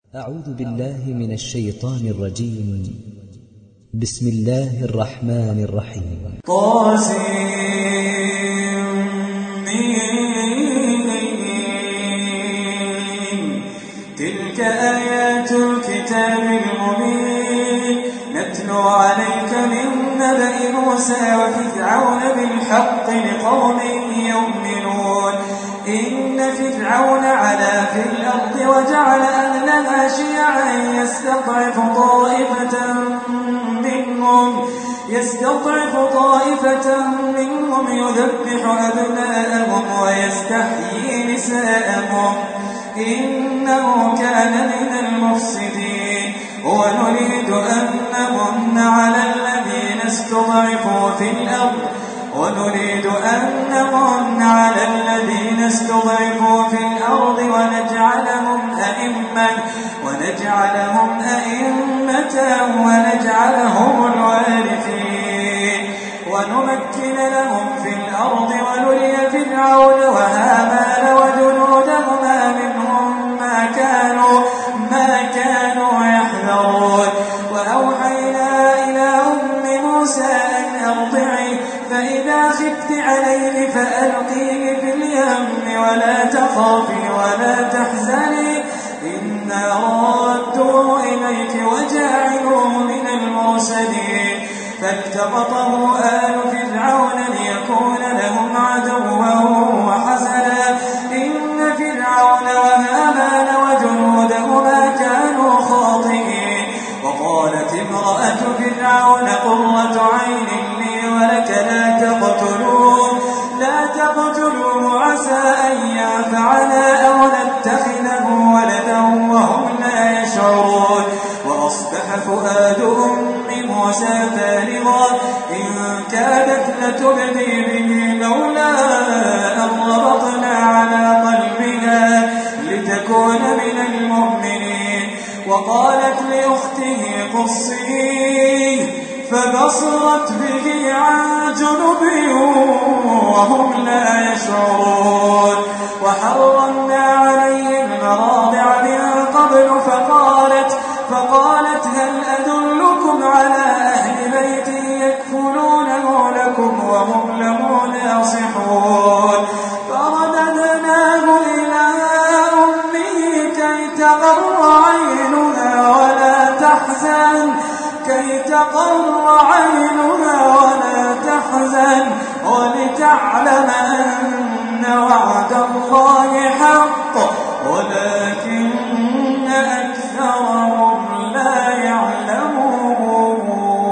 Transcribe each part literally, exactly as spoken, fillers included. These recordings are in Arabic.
أعوذ بالله من الشيطان الرجيم. بسم الله الرحمن الرحيم. طاسمين تلك آيات الكتاب المبين نتلو عليك من نبأ موسى وفرعون بالحق لقوم يؤمنون. إن فرعون علا في الأرض وجعل أهلها شيعا يستضعف طائفة منهم يستضعف طائفة منهم يذبح أبناءهم ويستحيي نساءهم إنه كان من المفسدين. ونريد أن نمن على الذين استضعفوا في الأرض ونريد أن نمن على الذين استضعفوا في الأرض ونجعلهم أئمة ونجعلهم أئمة ونجعلهم الوارثين ونمكن لهم في الأرض ونري فرعون وهامان وجنودهما منهم ما كانوا ما كانوا يحذرون. وأوحينا إلى أم موسى أن أرضعيه فإذا خفت عليه فألقيه في اليم ولا تخافي ولا تحزني إنا رادوه إليك وجاعلوه من المرسلين. فالتقطه آل فرعون ليكون لهم عدوا وحزنا إن فرعون وهامان وجنودهما كانوا خاطئين. وقالت امرأة فرعون قرة عين لي ولك لا تقتلوه لا تقتلوه عسى أن ينفعنا أو نتخذه ولدا وهم لا يشعرون. وأصبح فؤاد أم موسى فارغا إن كادت لتبدي به لولا أن ربطنا على قلبها لتكون من المؤمنين. وقالت لأخته قصيه فبصرت به عن جنب وهم لا يشعرون. وحرمنا عليه المراضع من قبل فقالت فقالت هل أدلكم على أهل بيت يكفلونه لكم وهم له ناصحون. فرددناه إلى أمه كي تقر عينها ولا تحزن كي تقر عينها ولا تحزن ولتعلم أن وعد الله حق ولكن أكثرهم لا يعلمون.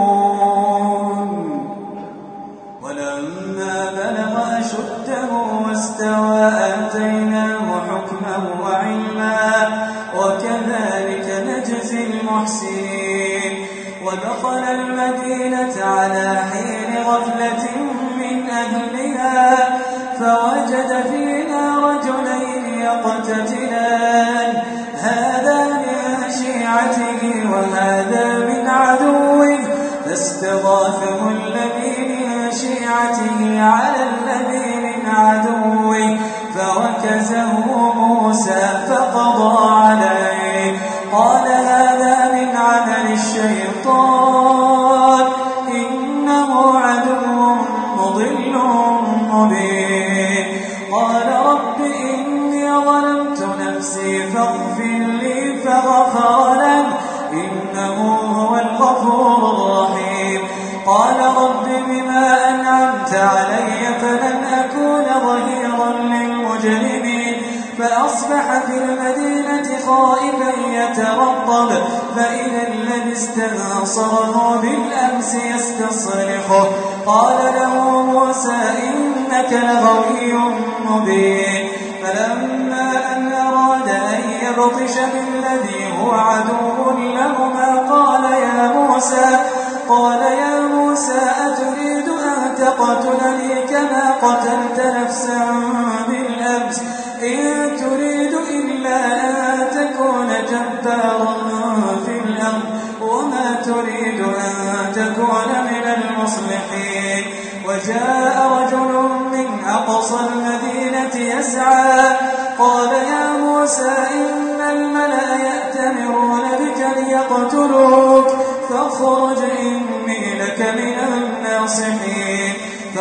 ولما بلغ أشده واستوى آتيناه حكما وعلما وكذلك نجزي المحسنين. ودخل المدينة على حين غفلة من أهلها فوجد فيها رجلين يقتتلان هذا من شيعته وهذا من عدوه فاستغاثه الذي من شيعته على الذي من عدوه فوكزه موسى فقضى عليه. قال هذا من عمل الشيطان إنه عدو مضل مبين. قال رب إني ظلمت نفسي فاغفر لي فغفر له إنه هو الغفور الرحيم. قال رب بما أنعمت علي فلن أكون ظهيرا للمجرمين. فأصبح في المدينة خائفا يترقب فإذا الذي استنصره بالأمس يستصرخه. قال له موسى إنك لغوي مبين. فلما أن أراد أن يبطش بالذي هو عدو لهما قال يا موسى قال يا موسى أتريد أن تقتلني كما قتلت نفسا بالأمس إن تريد إلا أن تكون جبارا في الأرض وما تريد أن تكون من المصلحين. وجاء رجل من أقصى المدينة يسعى قال يا موسى إن الملأ يأتمرون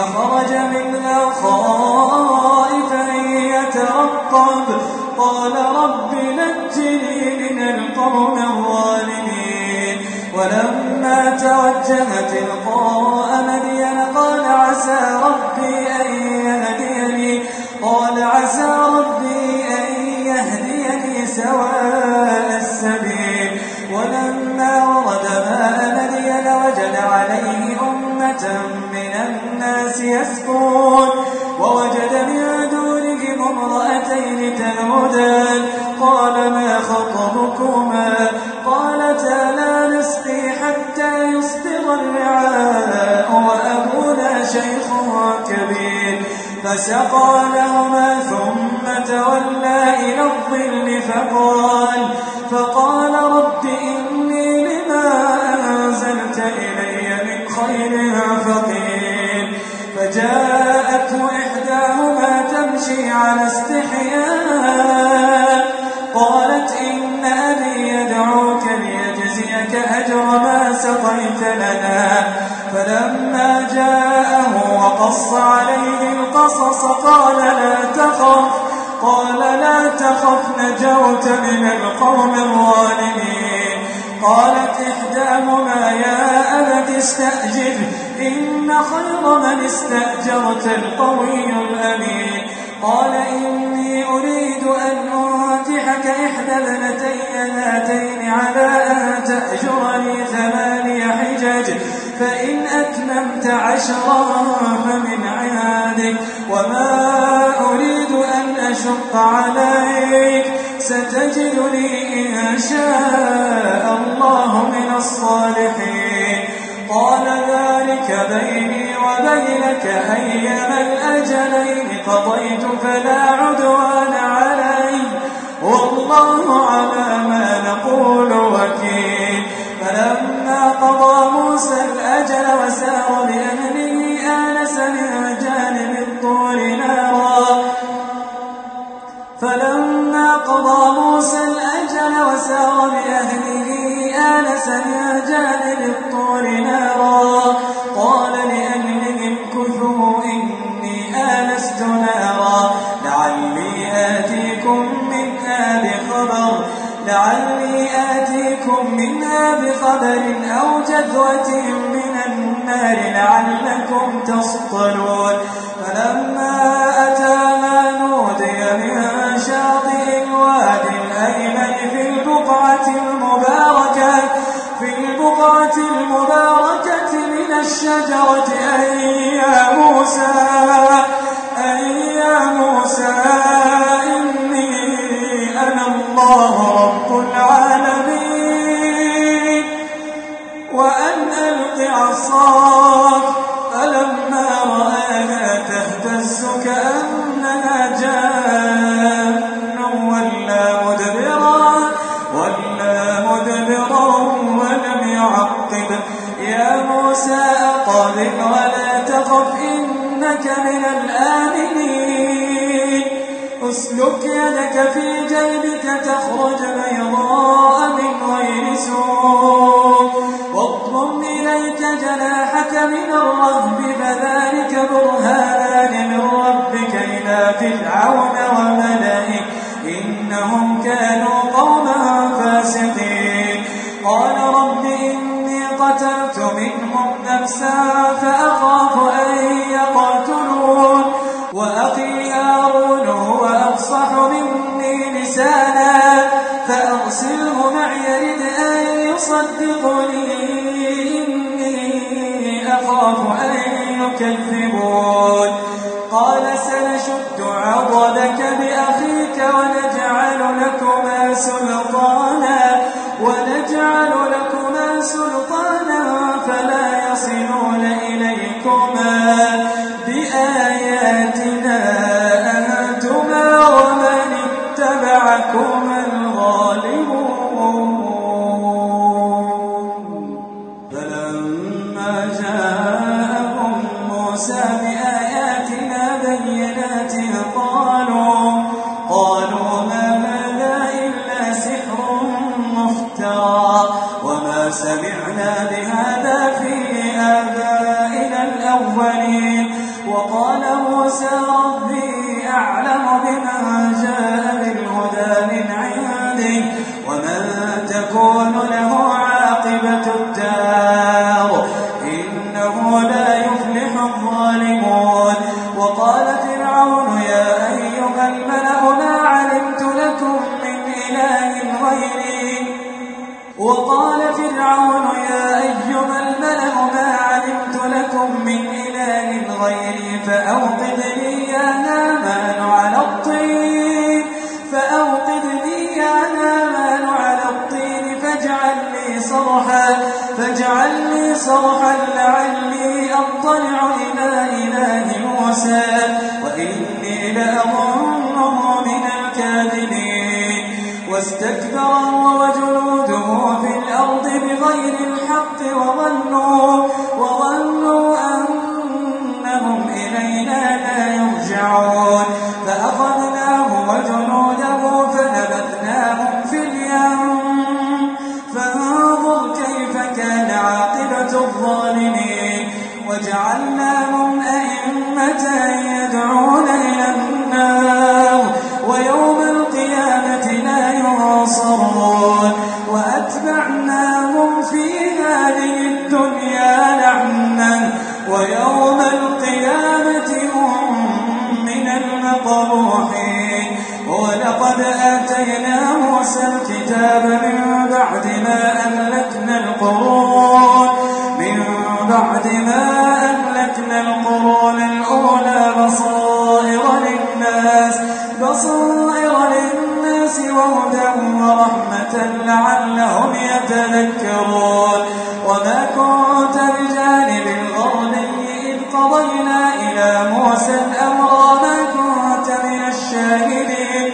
فخرج منها خائفا يترقب قال رب نجني من القوم الظالمين ولما توجه تلقاء مدين قال عسى ربي أن يهديني قال عسى ربي أن يهديني سواء السبيل ولما ورد ماء مدين وجد عليه أمة من الناس يسكون ووجد من دونهم امرأتين تذودان قال ما خطبكما قالتا لا نسقي حتى يصدر الرعاء وأبونا شيخ كبير فسقى لهما ثم تولى إلى الظل فقال فقال رب إني لما أنزلت إلي من خير فقير فجاءته إحداهما تمشي على استحياء قالت إن أبي يدعوك ليجزيك أجر ما سقيت لنا فلما جاءه وقص عليه القصص قال لا تخف قال لا تخف نجوت من القوم الظالمين قالت إحداهما يا أبت استأجر إن خير من استأجرت القوي الأمين قال إني أريد أن أنكحك إحدى ابنتي هاتين على أن تأجرني ثماني حجج فإن أتممت عشرا فمن عندك وما أريد أن أشق عليك ستجدني إن شاء الله من الصالحين قال ذلك بيني وبينك أيما الأجلين قضيت فلا عدوان علي والله على ما نقول وكيل فلما قضى موسى الأجل وسار بأهله آنس من جانب الطور نارا فلما قضى موسى الأجل وسار بأهله آنس من جانب الطور نارا قال لأهلهم كثوا إني آنست نارا لعلي آتيكم منها بخبر لعلي آتيكم منها بخبر أو جذوة من النار لعلكم تصطلون فلما أتاها نودي من شاطئ الوادي الأيمن في البقعة المباركة في البقعة المباركة من الشجرة أي يا موسى أي يا موسى إني أنا الله رب العالمين وأن ألق عصاك فلما رآها تهتز كأنها جان ولا مدبرا ولا مدبرا ولم يعقب يا موسى أقبل ولا تخف إنك من الآمنين أسلك يدك في جيبك تخرج بيضاء من غير سوء واضم إليك جناحك من الرهب فذلك برهانان من ربك إلى فرعون وملئه إنهم كانوا قوما فاسقين قال رب إني قتلت منهم نفسا فأخاف أن يقتلون وأخي هارون هو أفصح مني لسانا فأرسله معي يرد أن يصدقني إني أخاف أن يكذبون قال سنشد عضدك بأخيك ونجعل لكما سلطانا ونجعل لكما سلطانا فلا يصلون إليكما بآياتنا أنتما ومن اتبعكما الغالبون فلما جاءهم موسى بآياتنا بينات قالوا قالوا ما هذا إلا سحر مفترى وما سمعنا بهذا في آبائنا الأولين موسى ربي أعلم بمن جاء بالهدى من عنده ومن تكون له عاقبة الدار إنه لا يفلح الظالمون. وقال فرعون يا أيها الملأ ما علمت لكم من إله غيري وقال فرعون يا أيها الملأ ما علمت لكم من إله غيري فأوقد لي يا هامان على الطين فأوقد لي يا هامان على الطين فاجعل لي صرحا فاجعل لي صرحا لعلي أطلع إلى إله موسى وإني لأظنه من الكاذبين. واستكبر هو وجنوده في الأرض بغير الحق وظنوا وظنوا أنهم إلينا لا يرجعون فأخذناه وجنوده فنبذناهم في اليم فانظر كيف كان عاقبة الظالمين. وجعلناهم أئمة يدعون إلى النار ويوم القيامة لا ينصرون. وأتبعناهم في هذه الدنيا لعنا ويوم القيامة هم من المقبوحين. ولقد آتينا موسى الكتاب من بعد ما أهلكنا القرون من بعد ما أهلكنا القرون الأولى بصائر للناس بصائر للناس وهدى ورحمة لعلهم يتذكرون. وما كنت بجانب الغربي إذ قضينا إلى موسى الأمر ما كنت من الشاهدين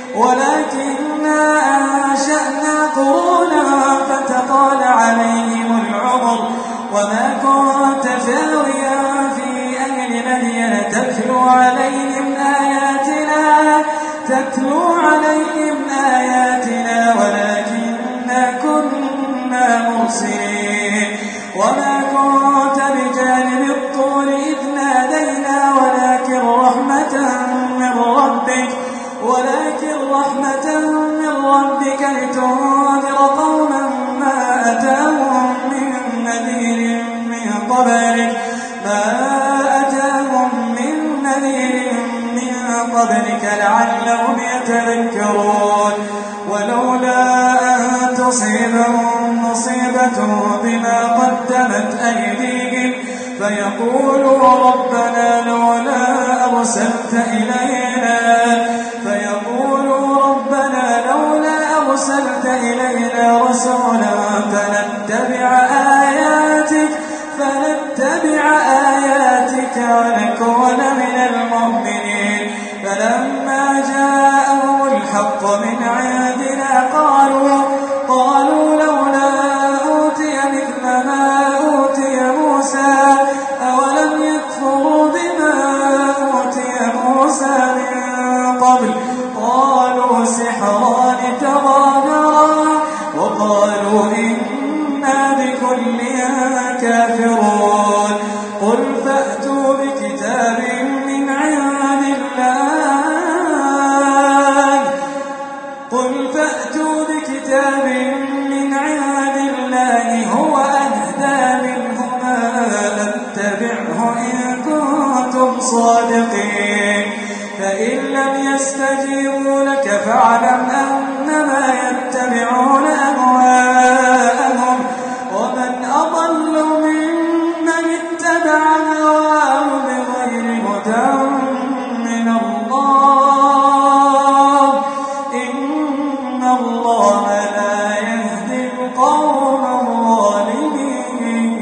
ولكننا أنشأنا قرونا فتطال عليهم العمر وما كنت ثاويا في أهل مدين تتلو عليهم آياتنا تتلو عليهم آياتنا ولكننا كنا مرسلين. وما كنت بجانب الطور إذ نادينا ولكن رحمة من ربك ولكن رحمة من ربك لتنذر قوما ما أتاهم من نذير من قبلك ما أتاهم من نذير من قبلك لعلهم يتذكرون. ولولا أن تصيبهم مصيبة بما قدمت أيديهم فيقولوا ربنا لولا أرسلت إلينا فيقولوا ربنا لولا أرسلت إلينا رسولا فنتبع آياتك فنتبع آياتك ونكون من المؤمنين. فلما جاءهم الحق من عندنا قالوا قالوا لولا أوتي مثل ما أوتي موسى أولم يكفروا بما أوتي موسى من قبل قالوا سحران تظاهرا وقالوا إنا بكل كافرون. قل فأتوا بكتاب من عند الله قل فأتوا بكتاب من عند الله هو أهدى منهما أتبعه إن كنتم صادقين. فإن لم يستجيبوا لك فاعلم أنما يتبعون أهواءهم ومن أضل ممن اتبع هواه بغير هدى من الله إن الله لا يهدي القوم الظالمين.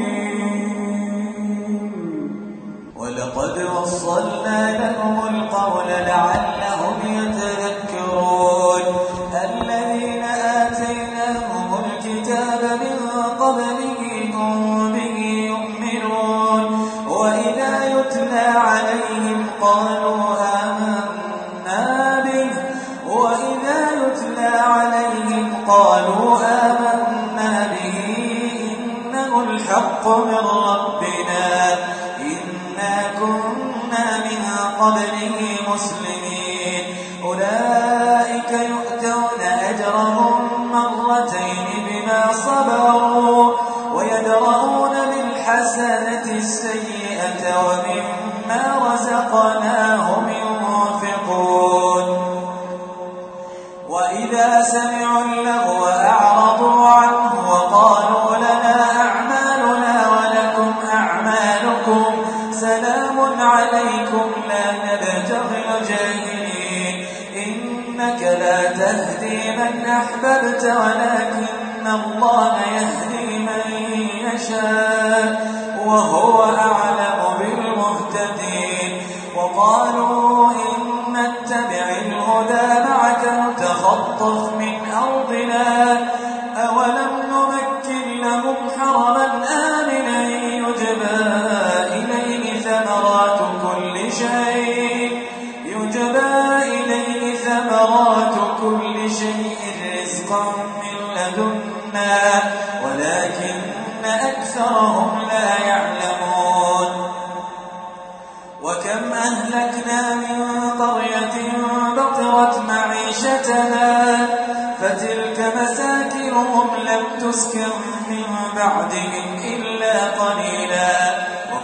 ولقد وصلنا لهم القول لعلهم يتذكرون. الذين آتيناهم الكتاب من قبله هم به يؤمنون وإذا يتلى عليهم قالوا آمنا به وإذا يتلى عليهم قالوا آمنا به إنه الحق من ربنا إنا كنا من صبروا ويدرؤون بالحسنة السيئة ومما رزقناهم ينفقون وإذا سمعوا اللغو أعرضوا عنه وقالوا لنا أعمالنا ولكم أعمالكم سلام عليكم لا نبتغي الجاهلين إنك لا تهدي من أحببت ولكن الله يهدي من يشاء وهو أعلم بالمهتدين وقالوا إن نتبع الهدى معك نتخطف من أرضنا أولم نمكن لهم حرما آمنا يجبى إليه ثمرات كل شيء يجبى إليه ثمرات كل شيء رزقا من لدنا ولكن أكثرهم لا يعلمون وكم أهلكنا من قرية بطرت معيشتها فتلك مساكنهم لم تسكن من بعدهم إلا قليلا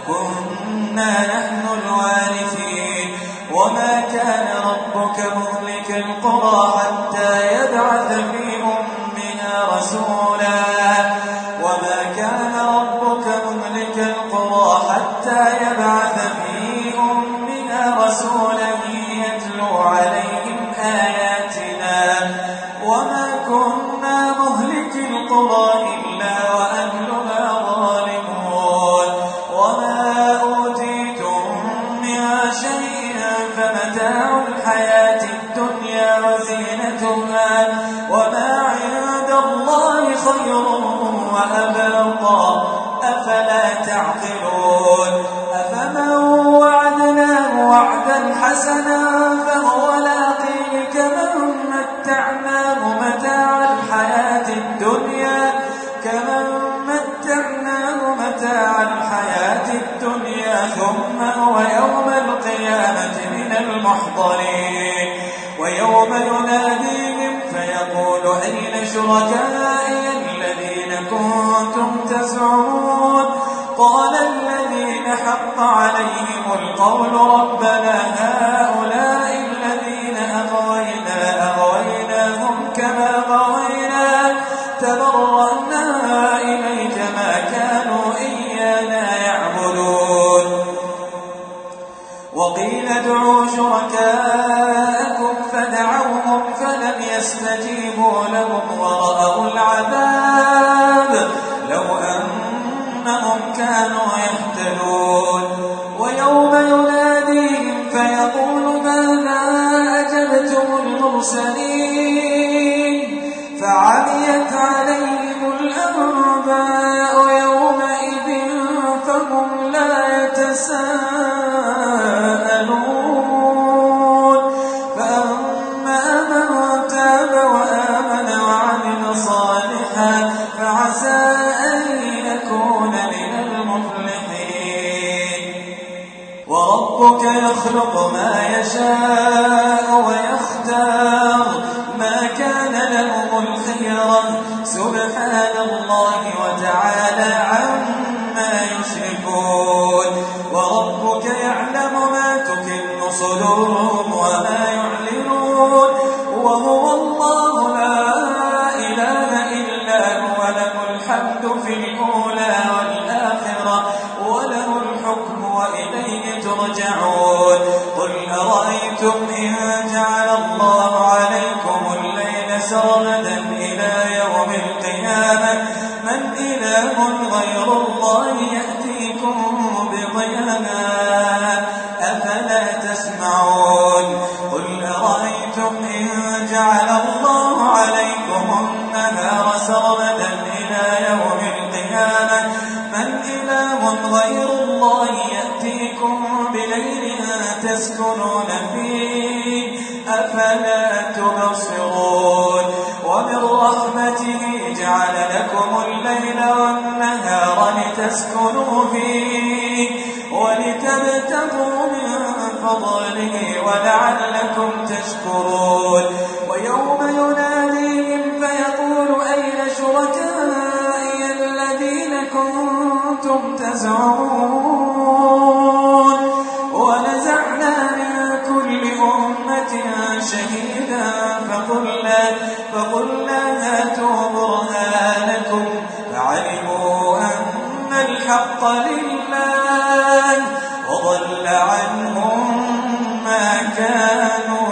وكنا نحن الوارثين وما كان ربك مهلك القرى حتى يبعث في أمها رسولا وما كان ربك مهلك القرى حتى يبعث في أمها رسولا يتلو عليهم آياتنا وما كنا مهلك القرى إلا وأهلها ظالمون وما أوتيتم من شيء فمتاع الحياة الدنيا وزينتها وما عند الله خير وأبقى أفلا تعقلون أفمن وعدناه وعدا حسنا فهو لاقيه كمن متعناه متاع الحياة الدنيا كمن متعناه متاع الحياة الدنيا ثم هو يوم القيامة من المحضرين ويوم يناديهم فيقول أين شركائي الذين كنتم تزعمون قال الذين حق عليهم القول ربنا هؤلاء الذين أغوينا أغويناهم كما غوينا تبرأنا إليك ما كانوا إيانا يعبدون وقيل ادعوا شركاءكم فدعوهم فلم يستجيبوا لهم ورأوا العذاب لو أنهم كانوا يهتدون ويوم يناديهم فيقول ماذا أجبتم المرسلين فعميت عليهم الأنباء يومئذ فهم لا يتساءلون فأما من تاب وآمن وعمل صالحا فعسى أن يكون من المفلحين وربك يخلق ما يشاء ويختار ما كان لهم الخيرة سبحان الله وتعالى عما يشركون وربك يعلم ما تكن صدورهم وما يعلنون وهو الله لا إله إلا هو له الحمد في الأولى والآخرة وله الحكم وإليه ترجعون قل أرأيتم إن جعل الله عليكم الليل سرمدا إلى يوم القيامة من إله غير الله يأتيكم بضياء أفلا تسمعون قل أرأيتم إن جعل الله عليكم النهار سرمدا إلى يوم القيامة من إله غير الله يأتيكم بليل تسكنون فيه أفلا تبصرون ومن رحمته جعل لكم الليل والنهار لتسكنوا فيه ولتبتغوا من فضله ولعلكم تشكرون ويوم يناديهم فيقول أين شركائي كنتم تزعمون ونزعنا من كل أمة شهيدا فقلنا, فقلنا هاتوا برهانكم فعلموا أن الحق لله وضل عنهم ما كانوا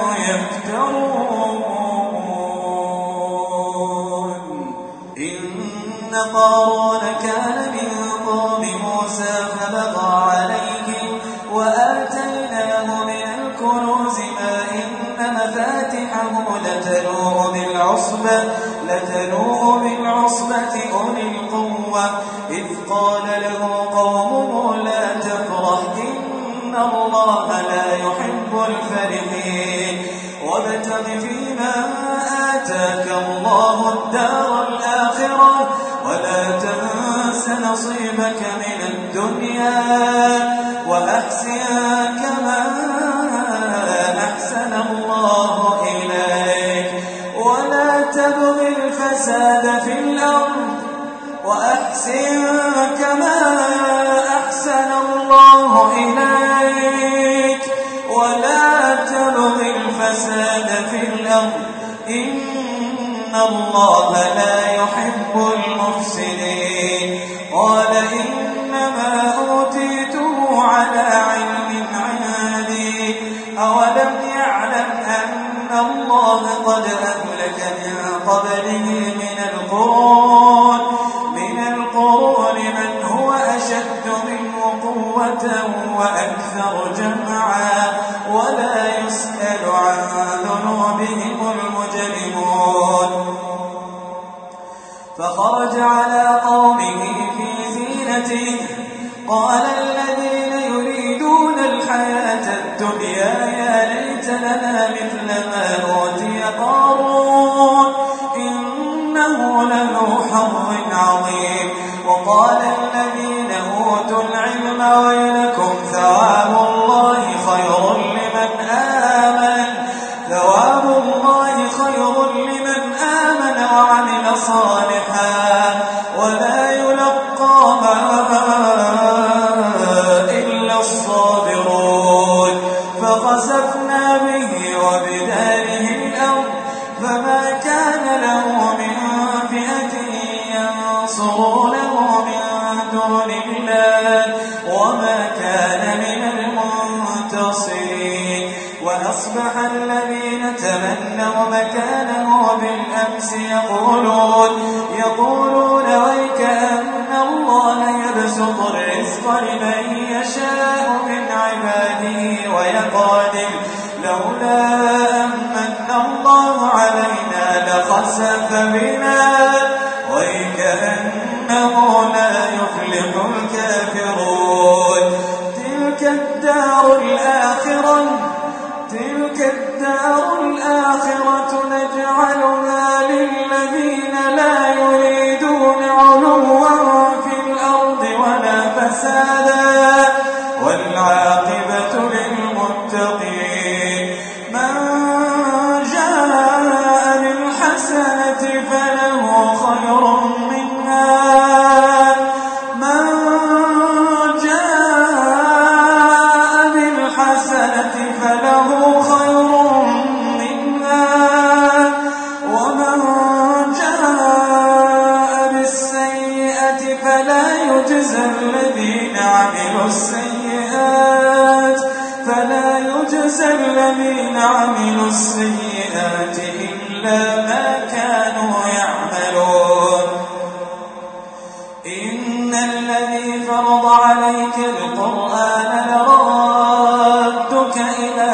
يفترون. إن قارون كان من قوم موسى فبغى عليهم وآتيناه من الكنوز ما إن مفاتحه لتنوء بالعصبة, لتنوء بالعصبة أولي القوة إذ قال له قومه لا تفرح إن الله لا يحب الفرحين وابتغ فيما آتاك الله الدار الآخرة ولا تنس نصيبك من الدنيا وأحسن كما أحسن الله إليك ولا تبغ الفساد في الأرض وأحسن كما أحسن الله إليك ولا تبغ الفساد في الأرض إن الله لا يحب المفسدين. قال إنما أوتيته على علم عندي أولم يعلم أن الله قد أهلك من قبله من القرون من القرون من هو أشد منه قوة وأكثر جمعا ولا يسأل عن ذنوبهم المجرمون. فخرج على قومه في زينته قال الذين يريدون الحياة الدنيا يا ليت لنا مثل ما أوتي قارون إنه له حظ عظيم. وقال الذين أوتوا العلم ويلكم ثواب الله خير لمن آمن ثواب الله خير لمن آمن وعمل صالحا ولا يلقاها إلا الصابرون. فخسفنا به وبداره الأرض فما كان له من فئة ينصرونه من دون الله وما كان من المنتصرين. وأصبح الذين تمنوا مكانه بالأمس يقولون يقولون ويك أن الله يبسط الرزق لمن يشاء من عباده ويقدر لولا أمن الله علينا لخسف بنا ويكأنه لا يفلح الكافرون. تلك الدار الآخرة تلك الدار الآخرة نجعلها للذين لا يريدون علوا في الأرض ولا فسادا والعاقبة للمتقين. من جاء بالحسنة فله خير منها من جاء بالحسنة فله خير منها ومن جاء بالسيئة فلا يجزى الذين عملوا السيئات فلا يجزى الذين عملوا السيئات إلا ما كانوا يعملون. إن الذي فرض عليك القرآن لرادك إلى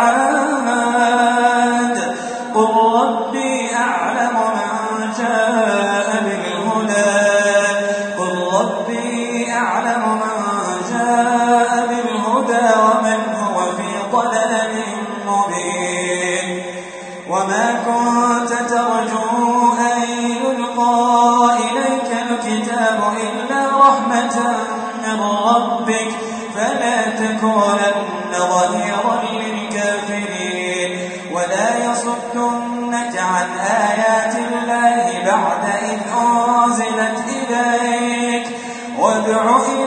معاد قل ربي أعلم من جاء بالهدى قل ربي أعلم من جاء بالهدى ومن هو في ضلال مبين. وما كنت ترجو أن يلقى إليك الكتاب إلا رحمة من ربك فلا تكونن ظهيرا للكافرين ولا يصدنك عن آيات الله بعد إذ أنزلت إليك وادع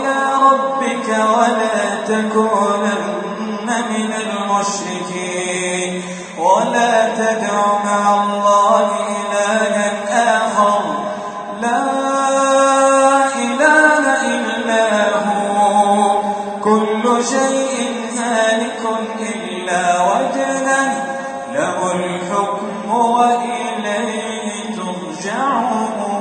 ولا تكونن من المشركين ولا تدع مع الله إلها آخر لا إله إلا هو كل شيء هالك إلا وجهه له الحكم وإليه ترجعون.